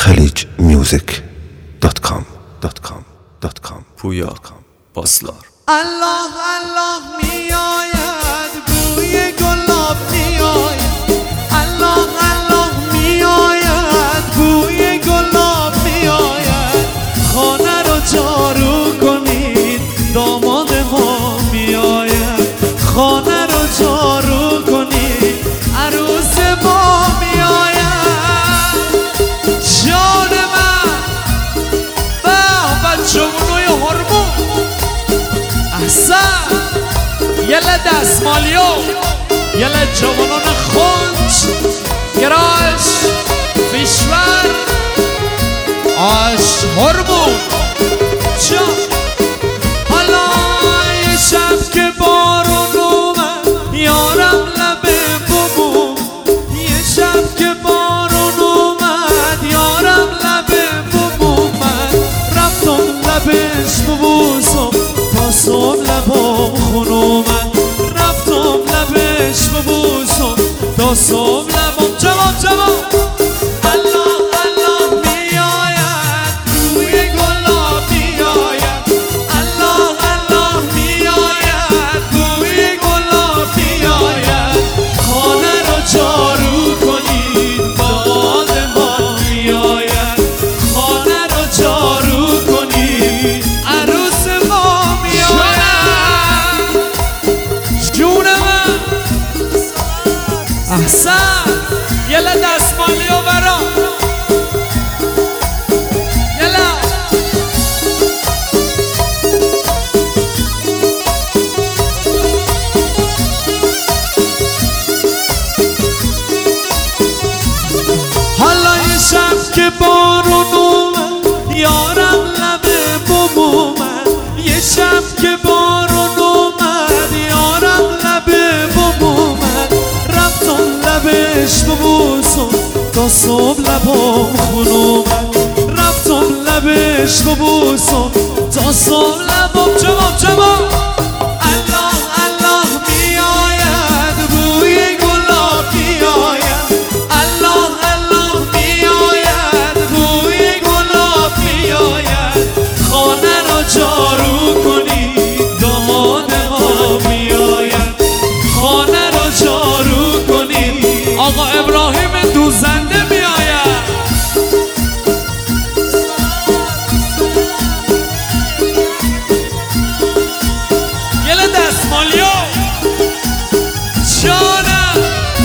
khaleejmusic.com پویا پاسدار. الله الله میآید بوی گلاب میآید، الله الله میآید بوی گلاب میآید، خانه رو جارو کنید داماد ما میآید، خانه رو جارو کنید عروس ما میآید. جان من به بچه‌ونوی هرمون احسن یله دستمالیو یله جوانان خونج گراش فیشور آش هرمون جا. حالا یه شب که بارون اومد یارم لبه ببوم، یه شب که بارون اومد یارم لبه ببوم، من رفتم لبش ببوسم تا صبح لبام خون اومد، رفتم لبش ببوسم تا صبح لبام. جواب جواب الله الله میآید بوی گلاب میآید، الله الله میآید بوی گلاب میآید، خانه رو جارو کنید باد ما میآید، خانه رو جارو کنید عروس ما میآید. جون من احسن یله دستمالیو برام یله حالا یه شب که بارون اومد یارم لبه ببومد، یه شب که بارون اومد یارم لبه ببومد، رفتم لبش ببوسم تا صبح لبام خون اومد، رفتم لبش ببوسم تا صبح لبام. جواب جواب الله الله میآید بوی گلاب میآید، الله الله میآید بوی گلاب میآید، خانه رو جارو کنید داماد ما میآید، خانه رو جارو کنید آقا ابراهیم دوزنده میآید. یله دستمالیو جانم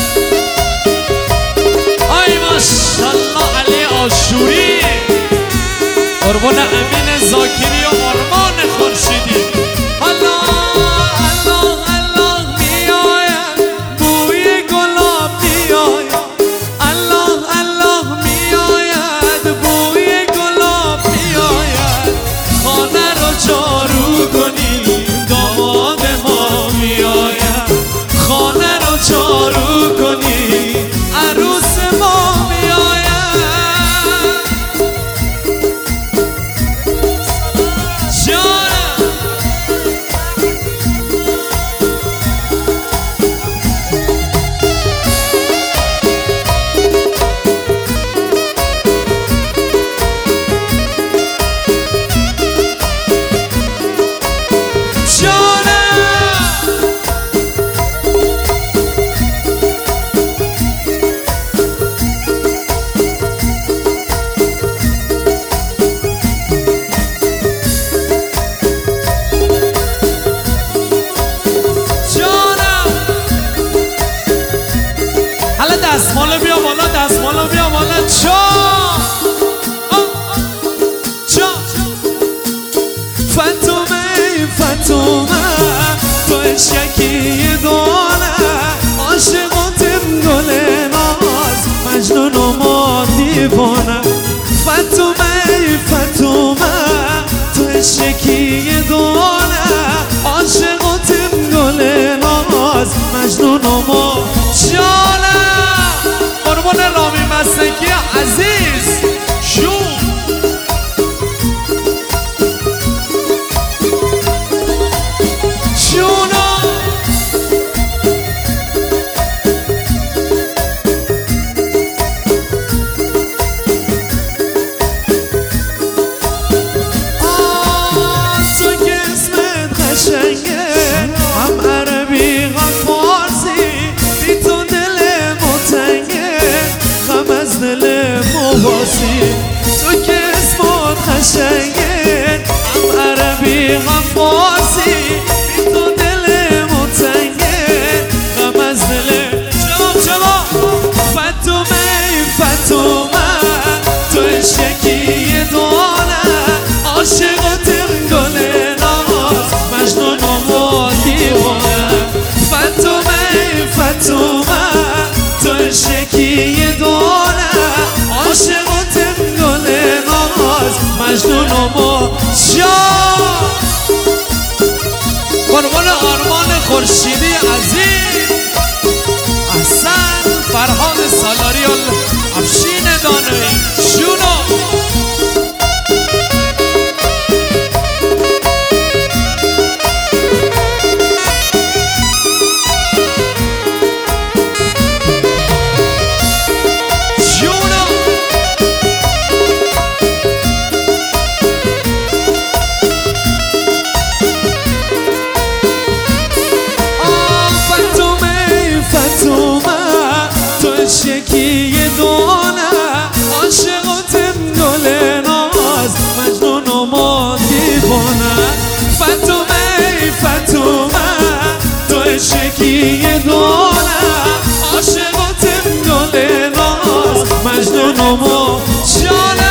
آی ماشالله علی آشوری قربون امین زاکری و آرمان خورشیدی. الله الله الله میآید بوی گلاب میآید، الله الله میآید بوی گلاب میآید، خانه رو جارو کنید داماد ما میآید، خانه رو جارو کنید عروس ما میآید. جانم دستمالو بیا بالا، دستمالو بیا بالا. فتومه فتومه تو عشقی دانه عاشقاتم گل ناز مجنون و ما دیوانه، فتومه فتومه تو عشقی دانه عاشقاتم گل ناز مجنون و ما. جانم قربان رامی مستکی عزیز شون شونم خورشیدی عزیز، احسن فرهاد سالاریال، افشین دانایی شونو. شکی دونه عاشقاتم گل ناز مجنون و ما دیوانه فتومه فتومه تو شکی دونه عاشقاتم گل ناز مجنون و ما جانه.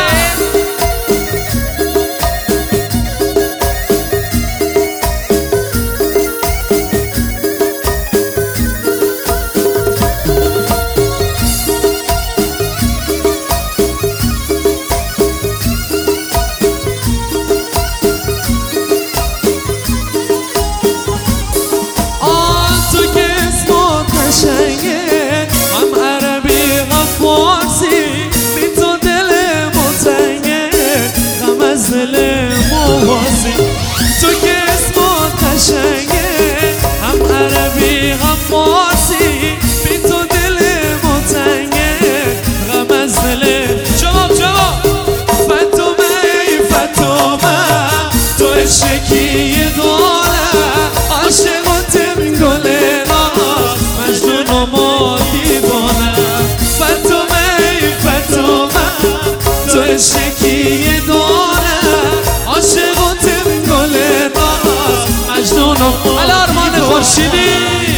هم عربی هم فارسی بی تو دل متنگه غم از دل موازی تو که اسمت قشنگه هم عربی هم فارسی بی تو دل متنگه غم از دل جواب فتومه فتومه تو شکی داره عاشقاتم گله مجنون و ما دیوانه فتومه فتومه تو شکی داره عاشقاتم گله مجنون و ما الارمان خورشیدی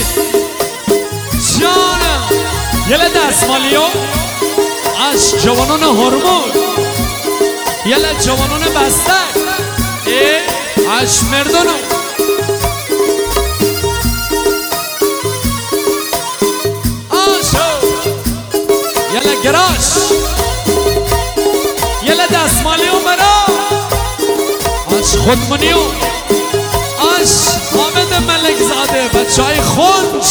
جانم. یله دستمالیو از جوانان هرمون، یله جوانان بستک از مردانو. یله گراش یله دستمالیو برا آش خودمونیو آش حامد ملک زاده بچه های خونج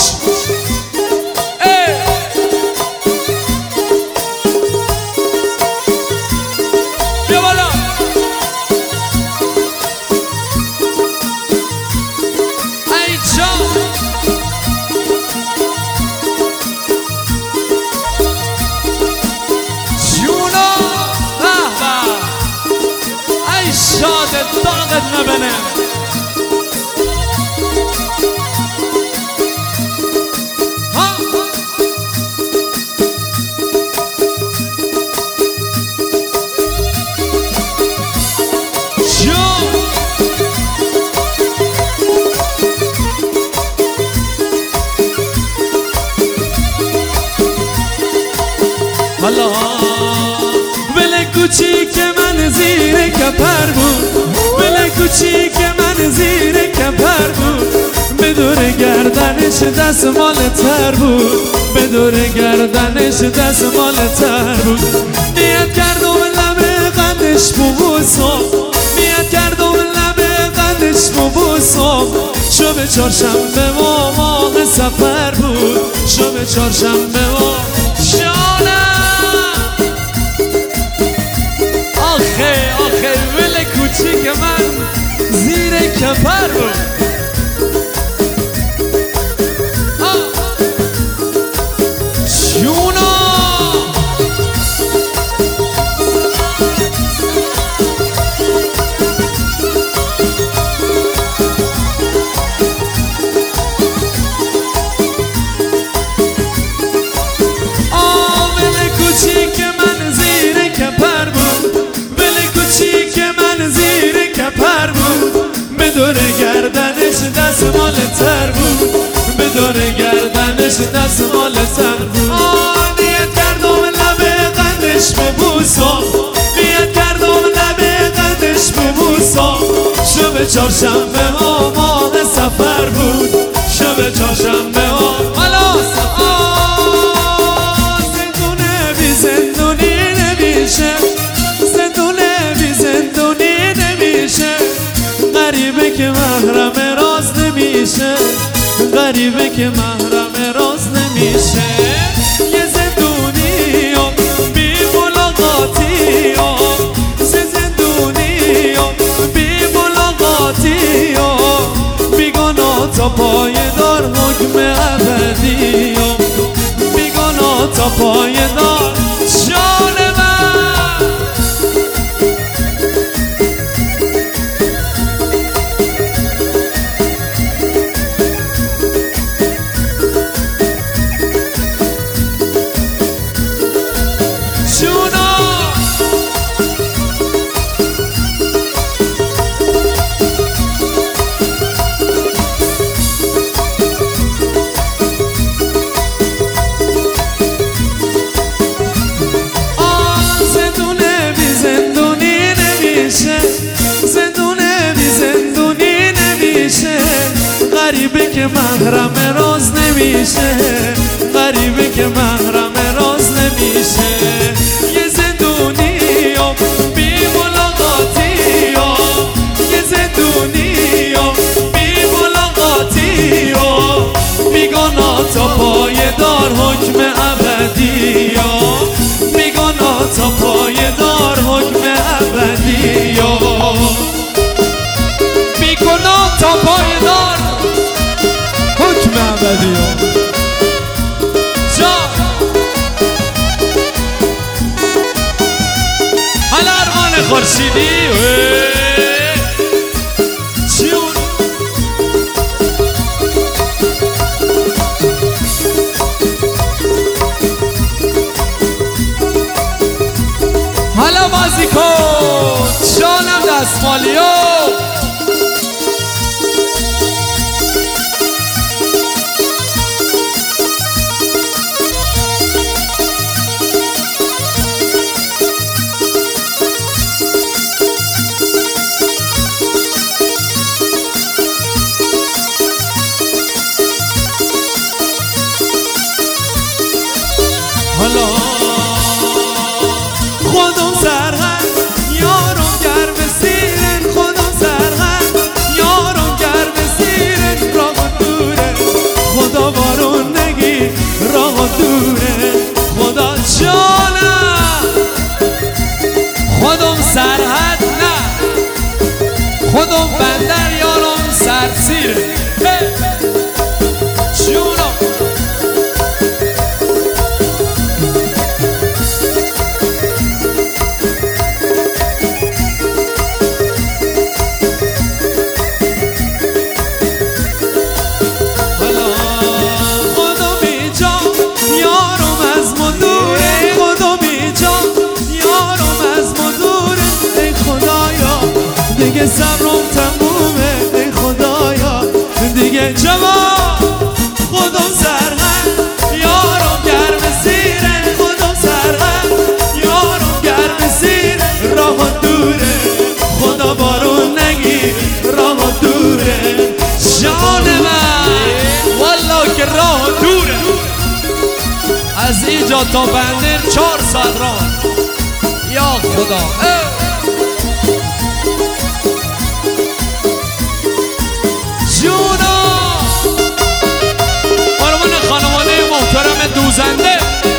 بیا بالا. ای جان شاد داغت نبنه ها شو حالا بله کوچیک من زیر کپر بود بله کوچیک من زیر کپر بود به دور گردنش دستمال تر بود به دور گردنش دستمال تر بود نیت کردم لب قندش ببوسم نیت کردم لب قندش ببوسم شب چهارشنبه و ماه سفر بود شب چهارشنبه و جانم. آخه ول کوچیک من زیر کپر بود. جونا ول کوچیک من زیر کپر بود ول کوچیک من زیر کپر بود به دور گردنش دستمال تر بود به دور گردنش دستمال تر بود نیت کردم لب قندش ببوسم نیت کردم لب قندش ببوسم شب چهارشنبه و ماه سفر بود شب چهارشنبه و حالا زندونه بی زندونی نمیشه زندونه بی زندونی نمیشه غریبه که محرم راز نمیشه غریبه که محرم راز نمیشه یه زندونی و بی ملاقاتی و زندونی و بی ملاقاتی و بیگانا تا پای دار حکم ابدی و بیگانا تا پای دار جان من غریبه که محرم راز نمیشه غریبه که محرم راز نمیشه یه زندونی و بی ملاقاتی و یه زندونی و بی ملاقاتی و بیگانا تا پای دار حکم ابدی و بیگانا تا پای دار حکم ابدی و بیگانا تا پای دار حکم ابدی جان حالا ارمان خورشیدی جون حالا بازی کن جانم دستمالیو خودم سرهن یارم گرم سیرن خودم سرهن یارم گرم سیرن راه دوره خدا بارون نگی راه دوره خدا جانم خودم سرحد نه خودم بندر یارم سرسیره جونم دیگه صبرم تمومه ای خدایا دیگه جواب خودم سرهن یارم گرم سیره خودم سرهن یارم گرم سیره راه دوره خدا بارون نگیر راه دوره جان من والا که راه دوره از اینجا تا بندر 4 ساعت راه یا خدا دوزنده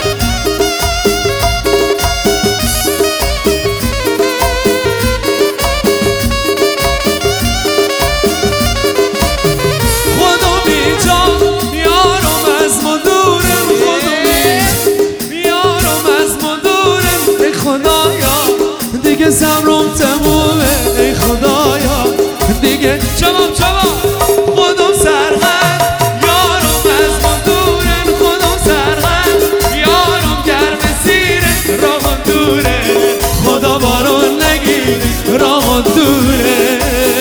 خودم اینجا یارم از ما دورم خودم یارم از ما دورم ای خدایا دیگه صبرم تمومه ای خدایا دیگه جواب خودم سرهن یارم از ما دورم خودم سرهن یارم گرم سیره راه دوره خدا بارون نگیر راه دوره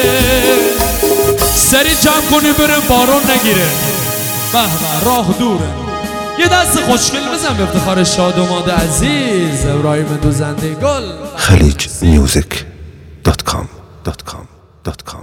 سری جمع کنی بریم بارون نگیره به به راه دوره یه دست خوشگل بزن به افتخار شادوماد عزیز ابراهیم دوزنده گل خلیجmusic.com